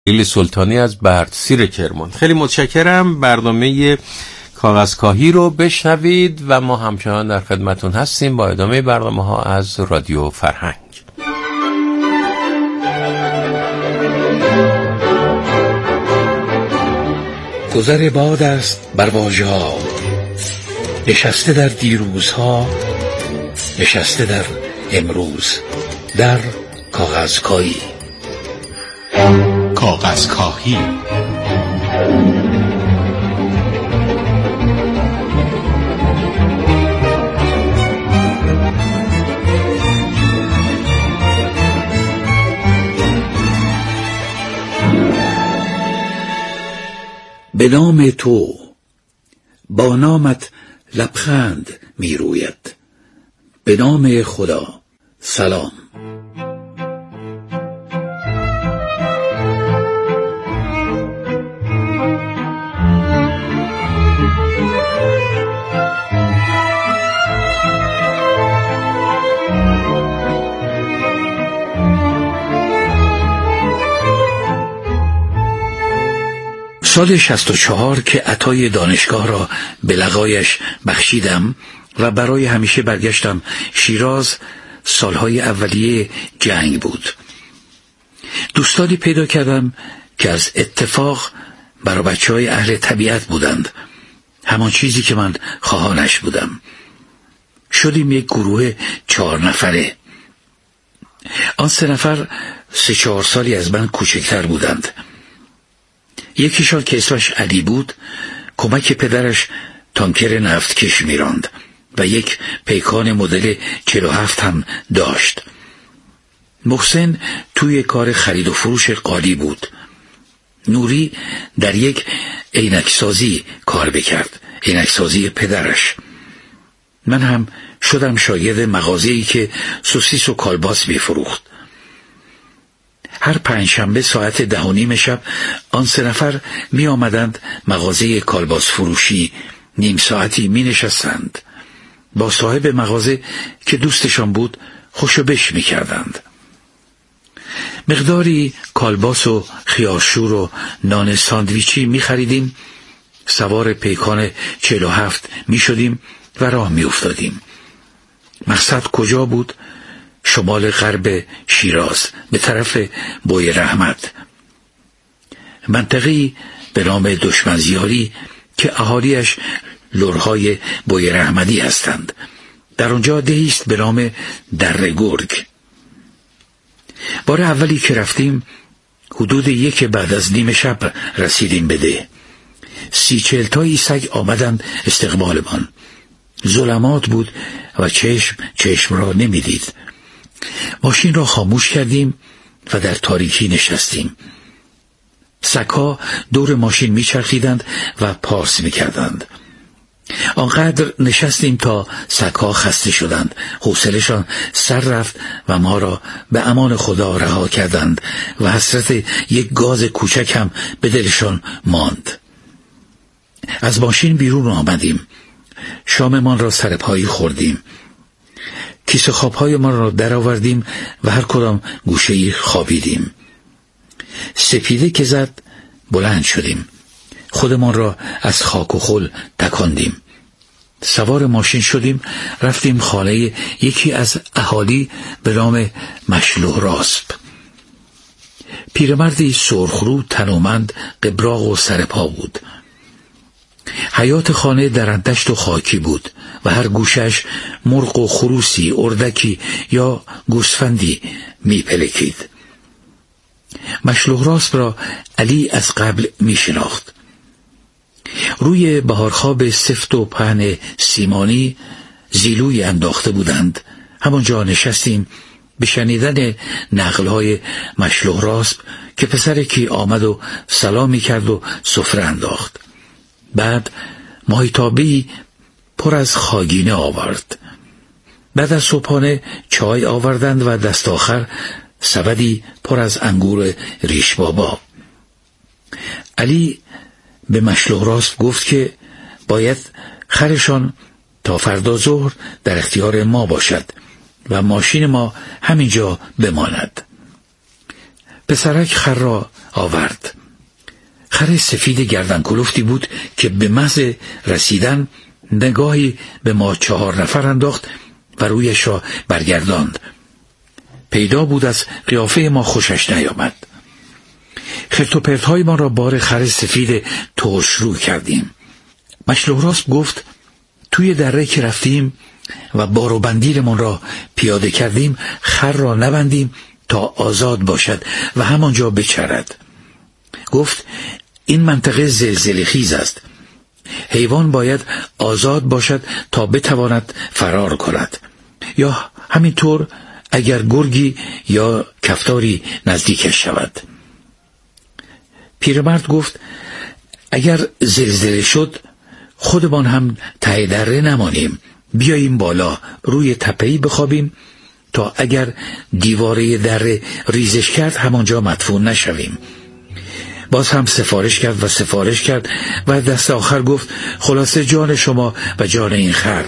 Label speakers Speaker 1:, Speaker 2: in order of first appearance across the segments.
Speaker 1: لیلی سلطانی از بردسیر کرمان. خیلی متشکرم. برنامه کاغذکاهی رو بشنوید و ما همچنان در خدمتون هستیم با ادامه برنامه ها از رادیو فرهنگ.
Speaker 2: گذر باد است بر واژه ها، نشسته در دیروزها، نشسته در امروز، در کاغذکاهی.
Speaker 3: کاغذکاهی
Speaker 2: به نام تو با نامت لبخند می روید، به نام خدا سلام. سال 64 که عطای دانشگاه را به لقایش بخشیدم و برای همیشه برگشتم شیراز، سالهای اولیه جنگ بود. دوستانی پیدا کردم که از اتفاق برای بچه‌های اهل طبیعت بودند، همان چیزی که من خواهانش بودم. شدیم یک گروه 4 نفره. آن 3 نفر 3-4 سالی از من کوچکتر بودند. یکیشان که اسمش علی بود کمک پدرش تانکر نفتکش میراند و یک پیکان مدل 47 هم داشت. محسن توی کار خرید و فروش قالی بود. نوری در یک عینکسازی کار بکرد، عینکسازی پدرش. من هم شدم شاگرد مغازه‌ای که سوسیس و کالباس میفروخت. هر 5 شنبه ساعت 10:30 شب آن 3 نفر می آمدند مغازه کالباس فروشی، نیم ساعتی می نشستند. با صاحب مغازه که دوستشان بود خوشو بش می کردند. مقداری کالباس و خیارشور و نان ساندویچی می خریدیم، سوار پیکان 47 می شدیم و راه می افتادیم. مقصد کجا بود؟ شمال غرب شیراز، به طرف بوی رحمت، منطقه‌ای به نام دشمنزیاری که اهالیش لرهای بوی رحمتی هستند. در آنجا دهی است به نام دره گرگ. بار اولی که رفتیم حدود 1 بعد از نیم شب رسیدیم به ده. 30-40 تایی سگ آمدند استقبالمان. ظلمات بود و چشم را نمیدید. ماشین را خاموش کردیم و در تاریکی نشستیم. سگ‌ها دور ماشین میچرخیدند و پارس میکردند. آنقدر نشستیم تا سگ‌ها خسته شدند، حوصله‌شان سر رفت و ما را به امان خدا رها کردند و حسرت یک گاز کوچک هم به دلشان ماند. از ماشین بیرون آمدیم. شاممان را سر پایی خوردیم. کیسه خواب‌های ما را در آوردیم و هر کدام گوشه‌ای خوابیدیم. سپیده که زد بلند شدیم. خودمان را از خاک و خل تکاندیم. سوار ماشین شدیم، رفتیم خانه یکی از اهالی به نام مشلوح راسب. پیرمردی سرخرو، تنومند، قبراق و سرپا بود. حیات خانه درندشت و خاکی بود و هر گوشش مرغ و خروسی، اردکی یا گوسفندی می پلکید. مشلوح راسب را علی از قبل می شناخت. روی بهارخواب سفت و پهن سیمانی زیلوی انداخته بودند. همانجا نشستیم به شنیدن نقلهای مشلوح راسب که پسرکی آمد و سلامی کرد و سفره انداخت. بعد ماهیتابه‌ای پر از خاگینه آورد. بعد از صبحانه چای آوردند و دست آخر سبدی پر از انگور ریش بابا. علی به مشلوح راسب گفت که باید خرشان تا فردا ظهر در اختیار ما باشد و ماشین ما همینجا بماند. پسرک خر را آورد. خر سفید گردن کلفتی بود که به محض رسیدن نگاهی به ما 4 نفر انداخت و رویش را برگرداند. پیدا بود از قیافه ما خوشش نیامد. خرت و پرت‌های ما را بار خر سفید ترش رو کردیم. مشلوح راست گفت توی دره که رفتیم و بار و بندیلمان را پیاده کردیم خر را نبندیم تا آزاد باشد و همانجا بچرد. گفت این منطقه زلزله خیز است. حیوان باید آزاد باشد تا بتواند فرار کند، یا همینطور اگر گرگی یا کفتاری نزدیکش شود. پیرمرد گفت اگر زلزله شد خودمان هم ته دره نمانیم، بیاییم بالا روی تپه‌ای بخوابیم تا اگر دیواره دره ریزش کرد همانجا مدفون نشویم. باز هم سفارش کرد و دست آخر گفت خلاصه جان شما و جان این خر.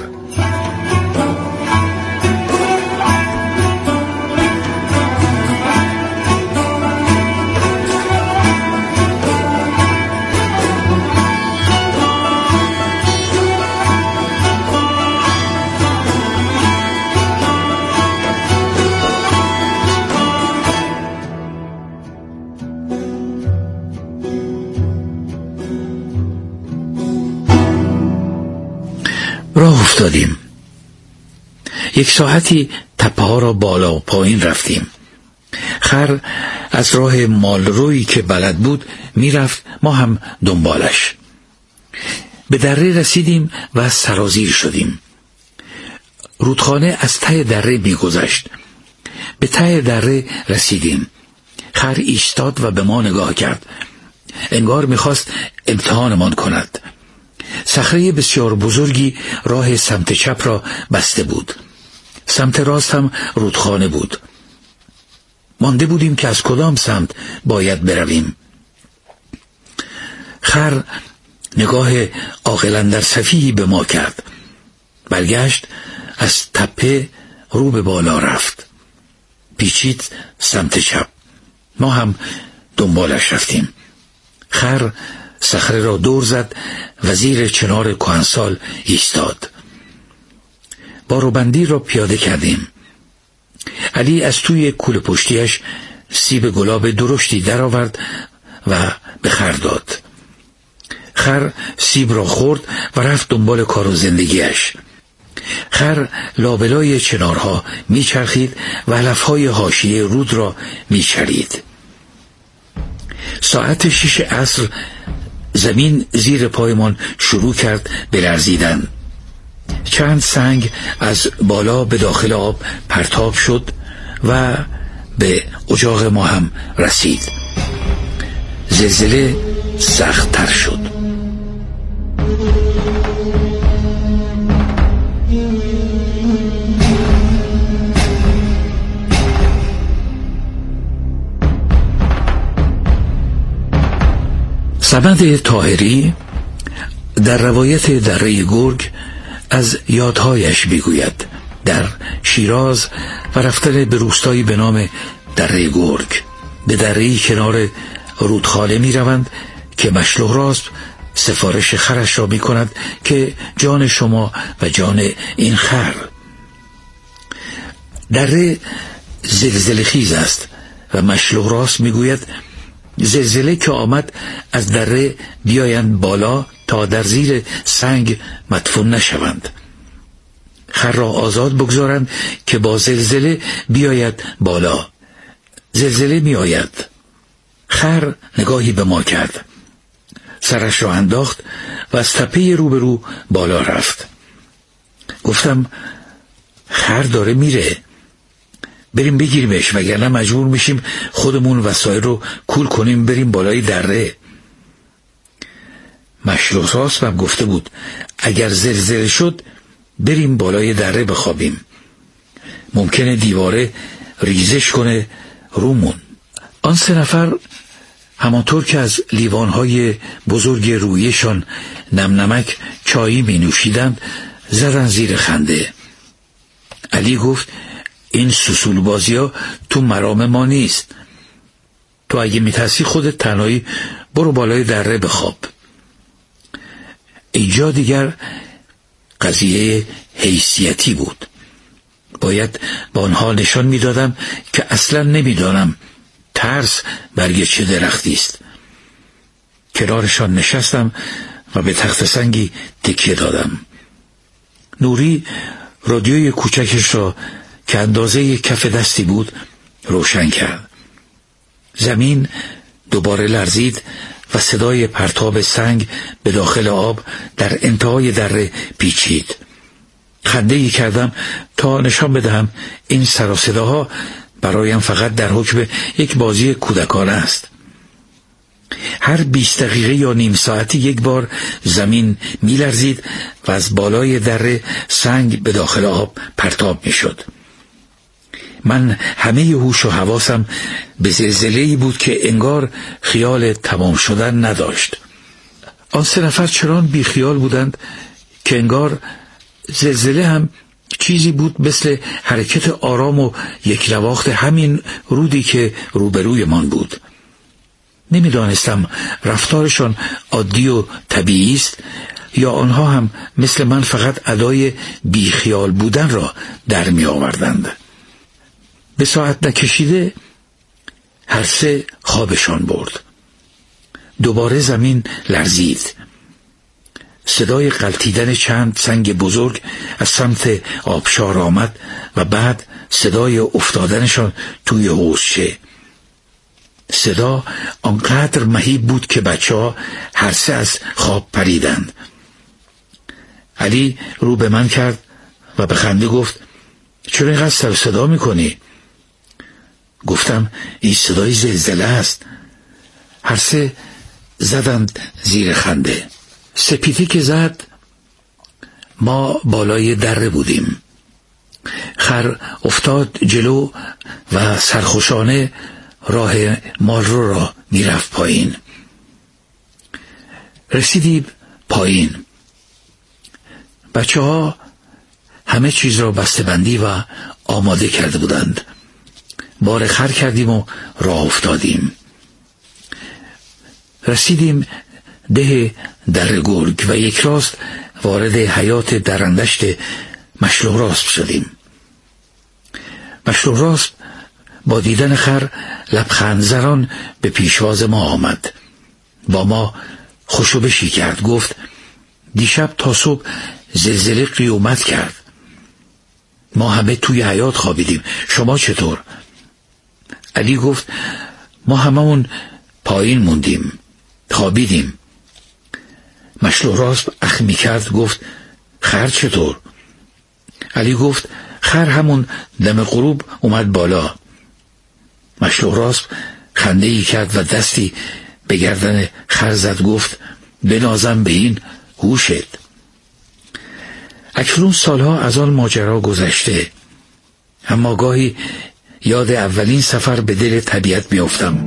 Speaker 2: راه افتادیم. 1 ساعتی تپه ها را بالا و پایین رفتیم. خر از راه مالرویی که بلد بود میرفت، ما هم دنبالش. به دره رسیدیم و سرازیر شدیم. رودخانه از ته دره میگذشت. به ته دره رسیدیم. خر ایستاد و به ما نگاه کرد. انگار میخواست امتحانمان کند. صخره بسیار بزرگی راه سمت چپ را بسته بود. سمت راست هم رودخانه بود. مانده بودیم که از کدام سمت باید برویم. خر نگاه عاقل اندر صفیحی به ما کرد. برگشت، از تپه رو به بالا رفت. پیچید سمت چپ. ما هم دنبالش رفتیم. خر صخره را دور زد و زیر چنار کهنسال ایستاد. باروبندی را پیاده کردیم. علی از توی کوله پشتیش سیب گلاب درشتی درآورد و به خر داد. خر سیب را خورد و رفت دنبال کار و زندگیش. خر لابلای چنارها میچرخید و علفهای حاشیه رود را میچرید. ساعت 6 عصر زمین زیر پایمان شروع کرد به لرزیدن. چند سنگ از بالا به داخل آب پرتاب شد و به اجاق ما هم رسید. زلزله سخت تر شد. سمد طاهری در روایت دره گرگ از یادهایش میگوید. در شیراز و رفتن به روستایی به نام دره گرگ به دره‌ای کنار رودخانه می روند که مشلوح راست سفارش خرش را می کند که جان شما و جان این خر. دره زلزله خیز است و مشلوح راست می گوید زلزله که آمد از دره بیایند بالا تا در زیر سنگ مدفون نشوند. خر را آزاد بگذارند که با زلزله بیاید بالا. زلزله می آید. خر نگاهی به ما کرد. سرش را انداخت و از تپه روبرو بالا رفت. گفتم خر داره میره، بریم بگیریمش وگرنه مجبور میشیم خودمون وسایل رو کول کنیم بریم بالای دره. مشلوح راست هم گفته بود اگر زلزله شد بریم بالای دره بخوابیم، ممکنه دیواره ریزش کنه رومون. آن 3 نفر همانطور که از لیوانهای بزرگ رویشان نمنمک چایی می نوشیدند زدن زیر خنده. علی گفت این سوسول بازی ها تو مرام ما نیست. تو اگه میترسی خودت تنهایی برو بالای دره بخواب. اینجا دیگر قضیه حیثیتی بود. باید با آنها نشان میدادم که اصلا نمیدانم ترس برگ چه درختی است. کنارشان نشستم و به تخت سنگی تکیه دادم. نوری رادیوی کوچکش را که اندازه کف دستی بود روشن کرد. زمین دوباره لرزید و صدای پرتاب سنگ به داخل آب در انتهای دره پیچید. خنده‌ای کردم تا نشان بدهم این سر و صداها برایم فقط در حکم یک بازی کودکانه است. هر 20 دقیقه یا نیم ساعتی یک بار زمین می لرزید و از بالای دره سنگ به داخل آب پرتاب می شد. من همه هوش و حواسم به زلزله‌ای بود که انگار خیال تمام شدن نداشت. آن 3 نفر چنان بی خیال بودند که انگار زلزله هم چیزی بود مثل حرکت آرام و یک نواخت همین رودی که روبروی من بود. نمیدانستم رفتارشان عادی و طبیعی است یا آنها هم مثل من فقط ادای بیخیال بودن را در می آوردند. به ساعت نکشیده هر 3 خوابشان برد. دوباره زمین لرزید. صدای غلتیدن چند سنگ بزرگ از سمت آبشار آمد و بعد صدای افتادنشان توی حوضچه. صدا آنقدر مهیب بود که بچه‌ها هر 3 از خواب پریدند. علی رو به من کرد و به خنده گفت چرا اینقدر سر و صدا میکنی؟ گفتم این صدای زلزله است. هر 3 زدند زیر خنده. سپیدی که زد ما بالای دره بودیم. خر افتاد جلو و سرخوشانه راه مالرو را میرفت پایین. رسیدیم پایین. بچه ها همه چیز را بسته‌بندی و آماده کرده بودند. بار خر کردیم و راه افتادیم. رسیدیم ده در گرگ و یک راست وارد حیات درندشت مشلو راسب شدیم. مشلو راسب با دیدن خر لبخند زنان به پیشواز ما آمد. با ما خوشوبشی کرد. گفت دیشب تا صبح زلزله قیامت کرد. ما همه توی حیات خوابیدیم. شما چطور؟ علی گفت ما هممون پایین موندیم، خوابیدیم. مشلو راسب اخ می کرد. گفت خر چطور؟ علی گفت خر همون دم غروب اومد بالا. مشلو راسب خنده ای کرد و دستی به گردن خر زد. گفت بنازم به این هوشت. اکنون سالها از آن ماجرا گذشته، اما گاهی یاد اولین سفر به دل طبیعت میافتم.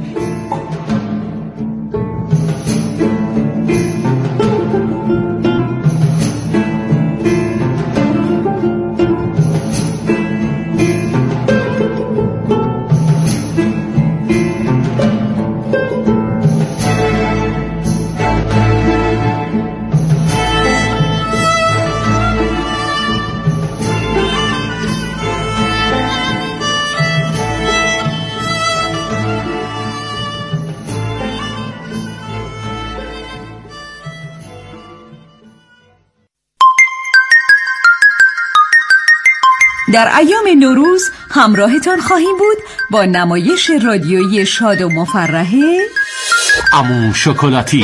Speaker 3: در ایام نوروز همراهتان خواهیم بود با نمایش رادیویی شاد و مفرحه
Speaker 1: عمو شکلاتی.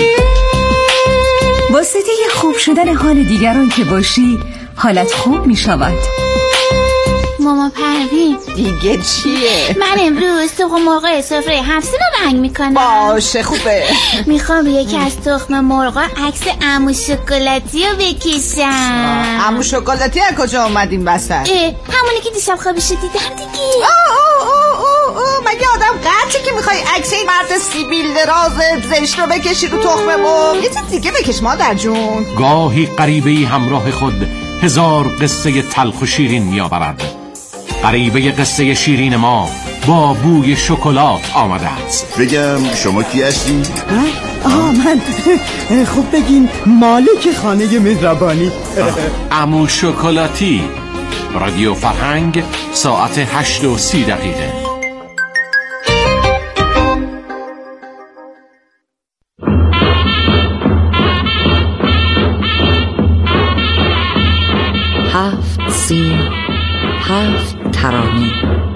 Speaker 3: واسطه خوب شدن حال دیگران که باشی حالت خوب می شود.
Speaker 4: ماما پروین
Speaker 5: دیگه چیه؟
Speaker 4: من امروز تخم مرغ سفره 7 رو رنگ میکنم.
Speaker 5: باشه خوبه.
Speaker 4: میخوام یکی از تخم مرغا عکس عمو شکلاتی رو بکشم.
Speaker 5: عمو شکلاتی از کجا اومدیم وسط؟
Speaker 4: همونی که دیشب خوابش دیدم دیگه.
Speaker 5: مگه آدم قطعه که میخوای عکس این مرد سیبیل دراز زشت رو بکشی رو تخم مرغ؟ یه چیز دیگه بکش مادر جون.
Speaker 6: گاهی غریبه‌ای همراه خود 1000 قصه تلخ و شیرین میآورد. غریبه قصه شیرین ما با بوی شکلات آمده است.
Speaker 7: بگم شما کی هستی؟
Speaker 8: من خوب بگین مالک خانه مهربانی.
Speaker 6: عمو شکلاتی. رادیو فرهنگ ساعت 8:30.
Speaker 9: هفت سیم، هفت ترانه.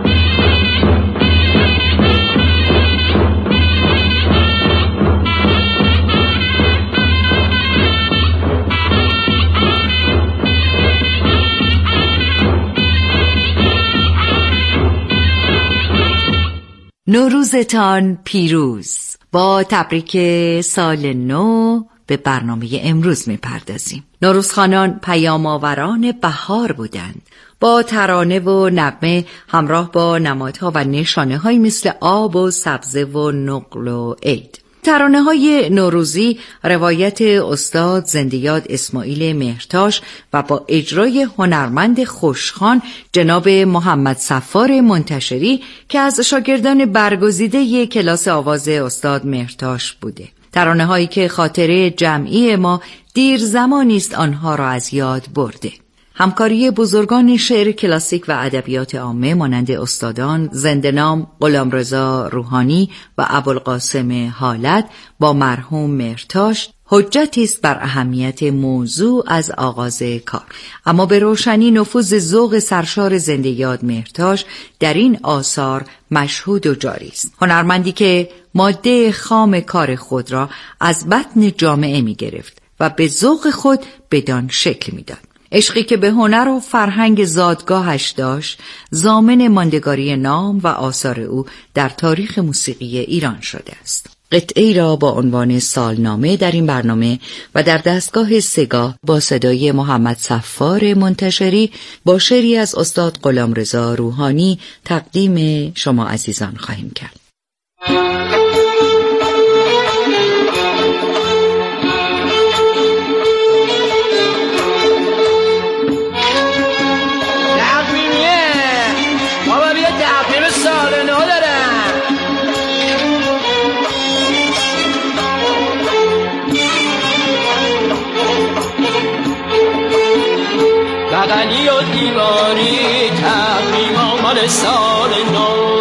Speaker 9: نوروزتان پیروز. با تبریک سال نو به برنامه امروز میپردازیم. نوروزخوانان پیام‌آوران بهار بودند. با ترانه و نغمه همراه با نمادها و نشانه‌های مثل آب و سبزه و نقل و عید. ترانه‌های نوروزی روایت استاد زنده‌یاد اسماعیل مهرتاش و با اجرای هنرمند خوشخوان جناب محمد صفار منتشری که از شاگردان برگزیده کلاس آواز استاد مهرتاش بوده. ترانه‌هایی که خاطره جمعی ما دیر زمانی است آنها را از یاد برده. همکاری بزرگان شعر کلاسیک و ادبیات عامه مانند استادان زنده‌نام غلامرضا روحانی و ابوالقاسم حالت با مرحوم مهرتاش حجتی است بر اهمیت موضوع از آغاز کار. اما به روشنی نفوذ ذوق سرشار زنده‌یاد مهرتاش در این آثار مشهود و جاری است. هنرمندی که ماده خام کار خود را از بطن جامعه می گرفت و به ذوق خود بدان شکل می داد. عشقی که به هنر و فرهنگ زادگاهش داشت ضامن ماندگاری نام و آثار او در تاریخ موسیقی ایران شده است. قطعه‌ای را با عنوان سالنامه در این برنامه و در دستگاه سگاه با صدای محمد صفار منتشری با شعری از استاد غلامرضا روحانی تقدیم شما عزیزان خواهیم کرد.
Speaker 10: بغلی و دیواری تقویم آمال سال نو،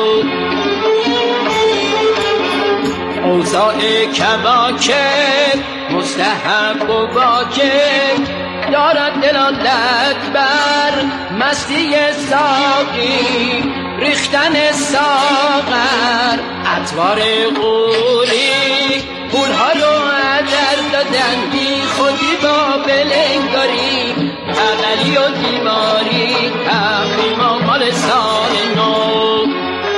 Speaker 10: اوضاع کواکب مستحب و واجب دارد دلالت بر مستی ساقی، ریختن ساغر اطوار غوری، پولها رو عدل دادن بی خودی با بلنگاری، بغلی و دیواری تقویم آمال سال نو.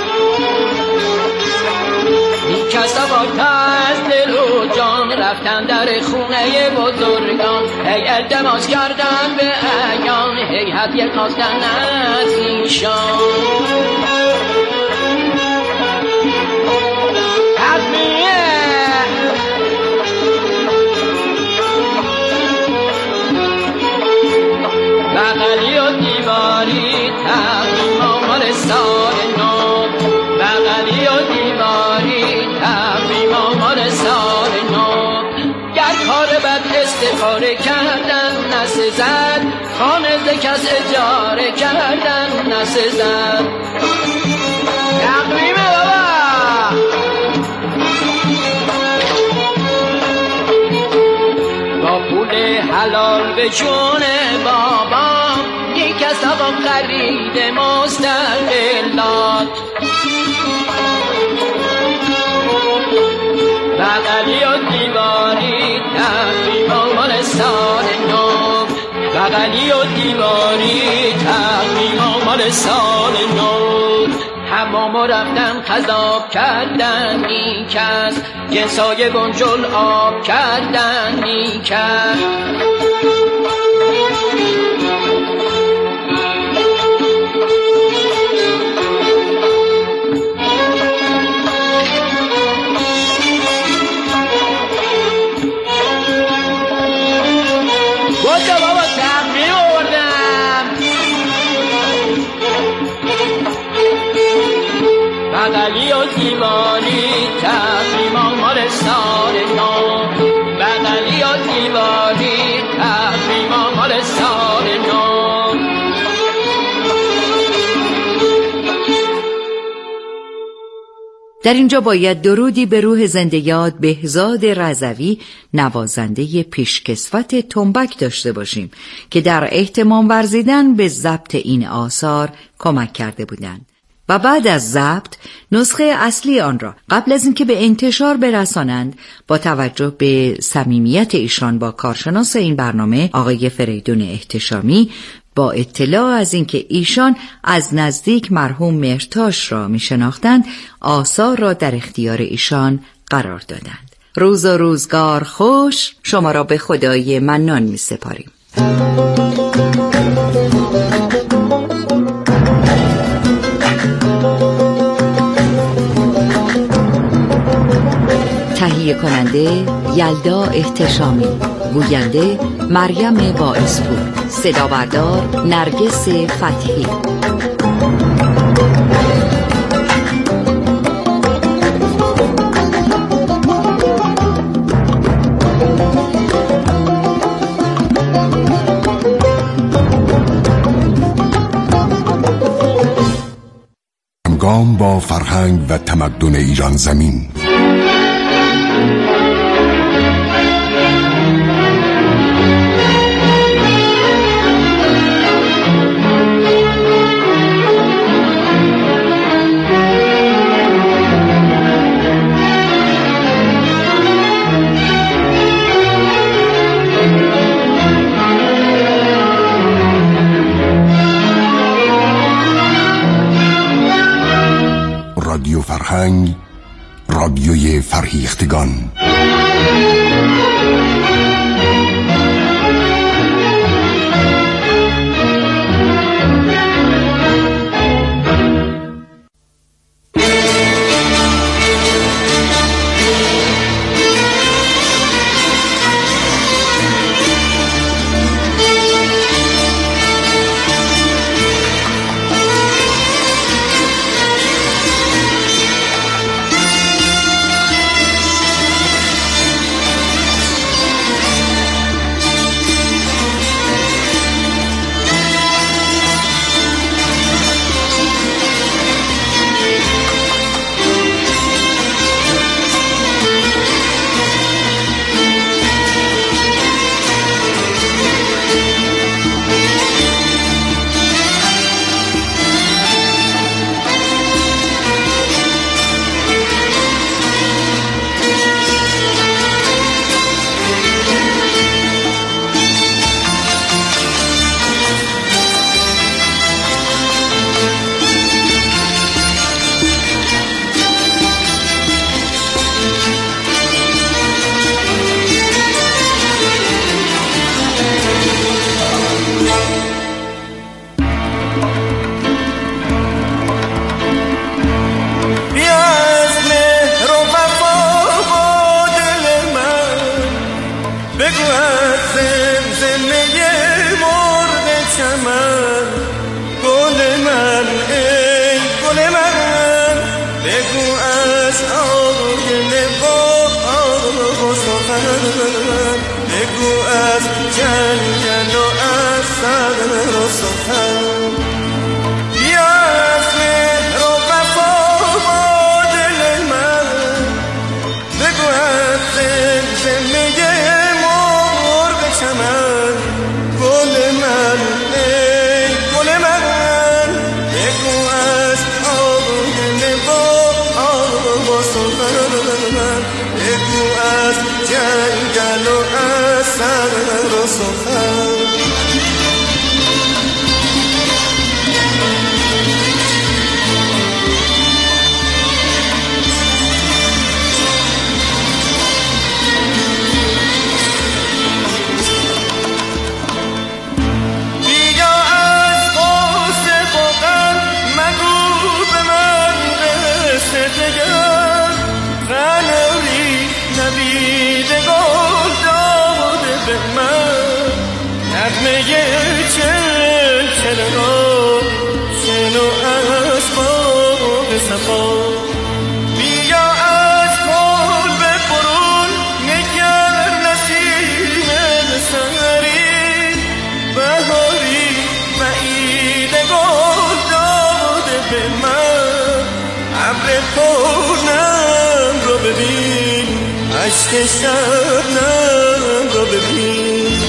Speaker 10: این کسا با از دل و جان رفتن در خونه بزرگان، هی التماس کردن به عیان، هی هدیه خواستن از ایشان. بغلی و دیواری تقویم آمال سال نو، بغلی و دیواری تقویم آمال سال نو. گر کار بد استخاره کردن نسزد، خانه ز کس اجاره کردن نسزد. تقویم بابا با پول حلال به جون بابا، یک از با خرید مستقلات. بغلی و دیواری تقویم آمال سال نو، بغلی و دیواری تقویم آمال سال نو. حمام رفتن خضاب کردن نیکس، جنسای بنجل آب کردن نیکس. دیواری تحریما مال سال نو، بغلی و دیواری تحریما مال سال نو.
Speaker 9: در اینجا باید درودی به روح زنده یاد بهزاد رضوی نوازنده پیشکسوت تنبک داشته باشیم که در اهتمام ورزیدن به ضبط این آثار کمک کرده بودند و بعد از ضبط نسخه اصلی آن را قبل از اینکه به انتشار برسانند با توجه به صمیمیت ایشان با کارشناس این برنامه آقای فریدون احتشامی، با اطلاع از اینکه ایشان از نزدیک مرحوم مهرتاش را می شناختند، آثار را در اختیار ایشان قرار دادند. روز و روزگار خوش، شما را به خدای منان می سپاریم. تهیه کننده یلدا احتشامی، گوینده مریم باعثپور، صدا بردار نرگس فتحی.
Speaker 11: همگام با فرهنگ و تمدن ایران زمین. رادیو فرهنگ، رادیوی فرهیختگان.
Speaker 12: اشک شبنم رو ببین.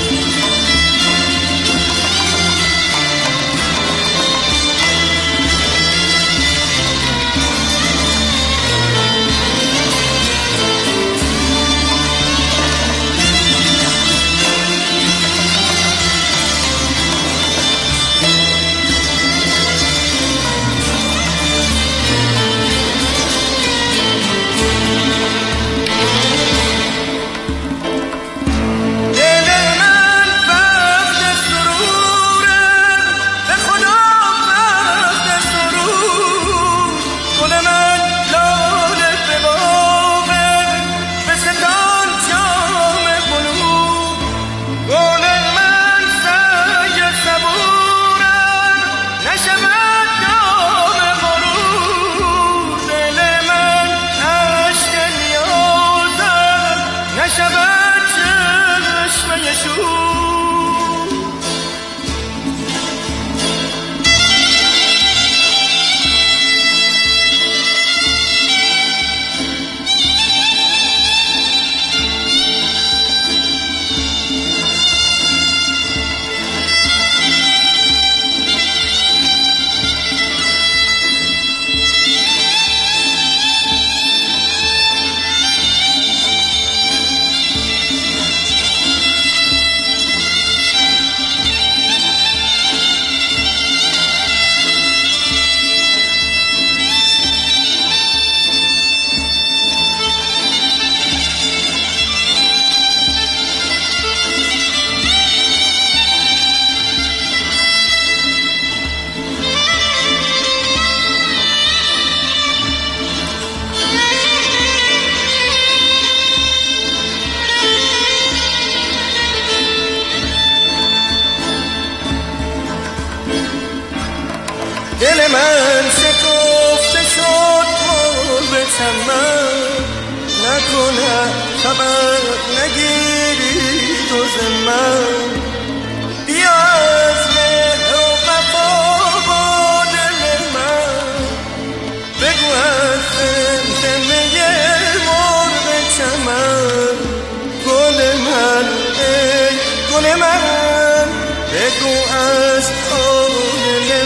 Speaker 12: دل من شکفته شد به چمن، نکنه خبر نگیری تو ز من. بیا از مهر و وفا با دل من، بگو از زمزمه مرغ چمن. گل من ای گل من، بگو از آن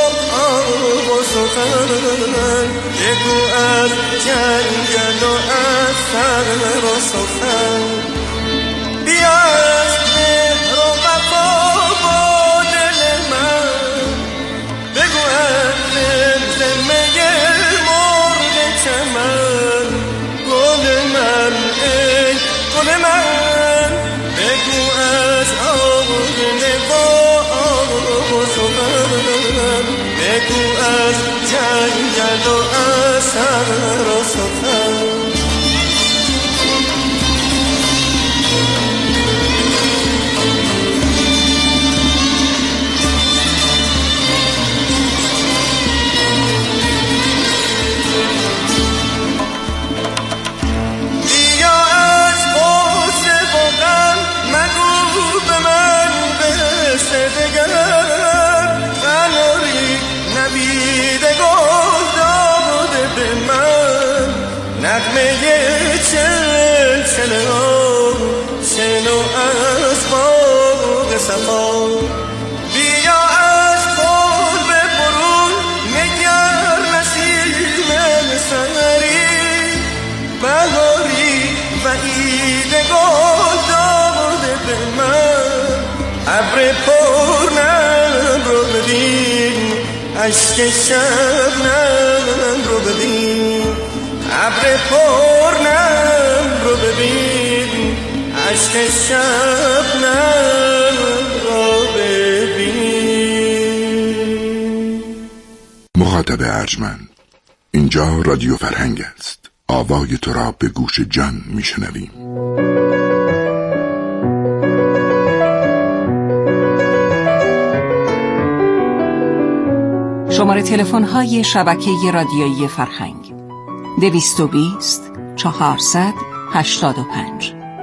Speaker 12: و سخن، بگو از جنگل و از سر و سخن. بیا از مهر و وفا با دل من، بگو از زمزمه مرغ چمن. گل من ای گل من، بگو از آن و سخن، بگو از جنگل و از سر و سخن. بیا از غصه و غم مگو به من بسته دگر، قناری نبیده گل داده به من. نغمه چلچله ها شنو از باغ صفا. بیا از خود به برون نگر نسیم سحری، بهاری و عید گل داده به من. ابر پرنم رو ببین، اشک شبنم رو ببین. ابر پرنم رو ببین، اشک شبنم رو ببین.
Speaker 11: مخاطب ارجمند، اینجا رادیو فرهنگ است. آوای تو را به گوش جان میشنویم.
Speaker 3: شماره تلفن های شبکه رادیویی فرهنگ 220 400 85